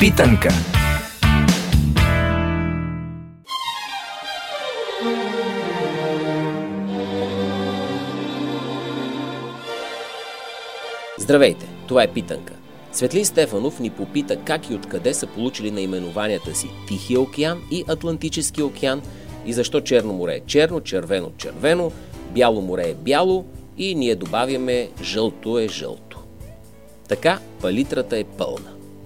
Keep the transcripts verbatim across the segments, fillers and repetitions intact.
Питанка. Здравейте, това е Питанка. Светлин Стефанов ни попита как и откъде са получили наименованията си Тихия океан и Атлантически океан и защо Черно море е черно, червено червено, Бяло море е бяло и ние добавяме жълто е жълто. Така палитрата е пълна.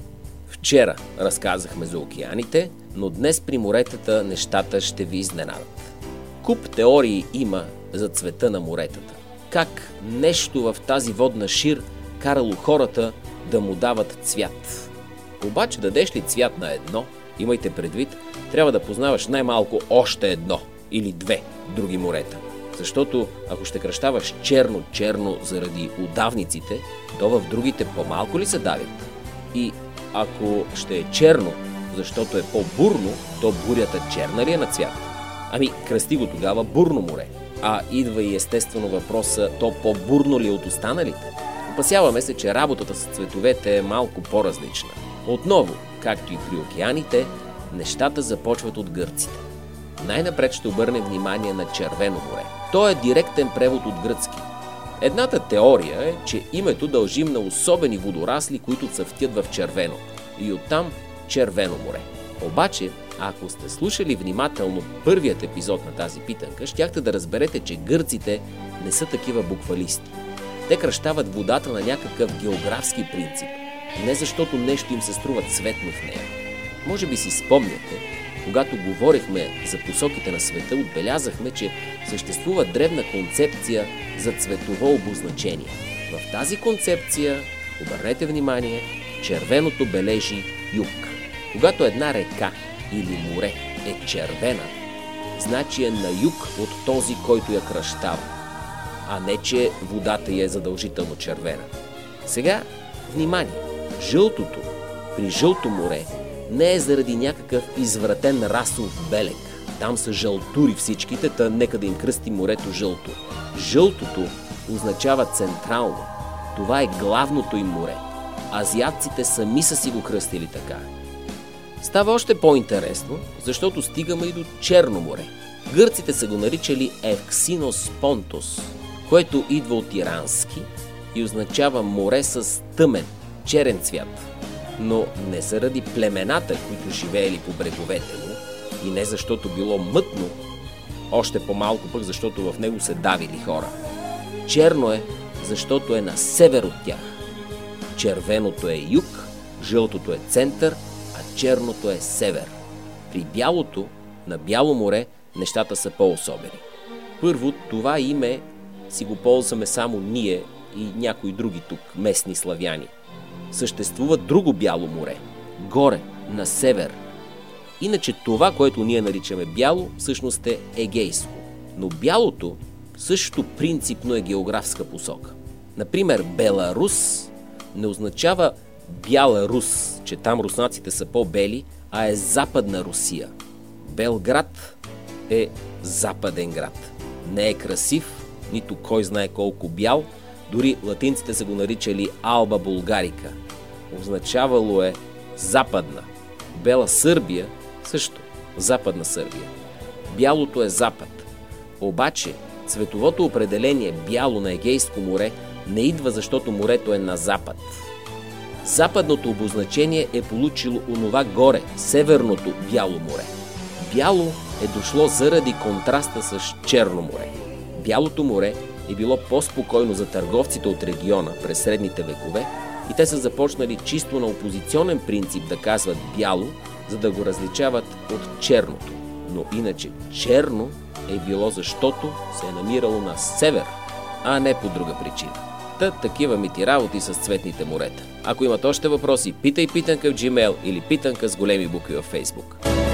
Вчера разказахме за океаните, но днес при моретата нещата ще ви изненадат. Куп теории има за цвета на моретата. Как нещо в тази водна шир карало хората да му дават цвят. Обаче дадеш ли цвят на едно, имайте предвид, трябва да познаваш най-малко още едно или две други морета. Защото ако ще кръщаваш черно-черно заради удавниците, то в другите по-малко ли се давят? И ако ще е черно, защото е по-бурно, то бурята черна ли е на цвят? Ами кръсти го тогава бурно море. А идва и естествено въпроса, то по-бурно ли е от останалите? Опасяваме се, че работата с цветовете е малко по-различна. Отново, както и при океаните, нещата започват от гърците. Най-напред ще обърнем внимание на Червено море. То е директен превод от гръцки. Едната теория е, че името дължим на особени водорасли, които цъфтят в червено. И оттам Червено море. Обаче, ако сте слушали внимателно първият епизод на тази питанка, щяхте да разберете, че гърците не са такива буквалисти. Те кръщават водата на някакъв географски принцип, не защото нещо им се струва цветно в нея. Може би си спомняте, когато говорихме за посоките на света, отбелязахме, че съществува древна концепция за цветово обозначение. В тази концепция, обърнете внимание, червеното бележи юг. Когато една река или море е червена, значи е на юг от този, който я кръщава, а не че водата й е задължително червена. Сега, внимание, жълтото при Жълто море не е заради някакъв извратен расов белег. Там са жълтури всичките, та нека да им кръстим морето жълто. Жълтото означава централно. Това е главното им море. Азиатците сами са си го кръстили така. Става още по-интересно, защото стигаме и до Черно море. Гърците са го наричали Евксинос Понтос, което идва от ирански и означава море с тъмен, черен цвят. Но не заради племената, които живеели по бреговете му, и не защото било мътно, още по-малко пък защото в него се давили хора. Черно е, защото е на север от тях. Червеното е юг, жълтото е център, а черното е север. При бялото, на Бяло море, нещата са по-особени. Първо, това име си го ползваме само ние и някои други тук, местни славяни. Съществува друго Бяло море, горе, на север. Иначе това, което ние наричаме бяло, всъщност е Егейско. Но бялото също принципно е географска посока. Например, Беларус не означава Бяла Рус, че там руснаците са по-бели, а е Западна Русия. Белград е западен град. Не е красив, нито кой знае колко бял, дори латинците са го наричали Алба Булгарика. Означавало е западна. Бела Сърбия също западна Сърбия. Бялото е запад. Обаче цветовото определение бяло на Егейско море не идва, защото морето е на запад. Западното обозначение е получило онова горе, северното Бяло море. Бяло е дошло заради контраста с Черно море. Бялото море е било по-спокойно за търговците от региона през средните векове и те са започнали чисто на опозиционен принцип да казват бяло, за да го различават от черното. Но иначе черно е било, защото се е намирало на север, а не по друга причина. Та такива мити работи с цветните морета. Ако имат още въпроси, питай питанка в Gmail или питанка с големи букви във Facebook.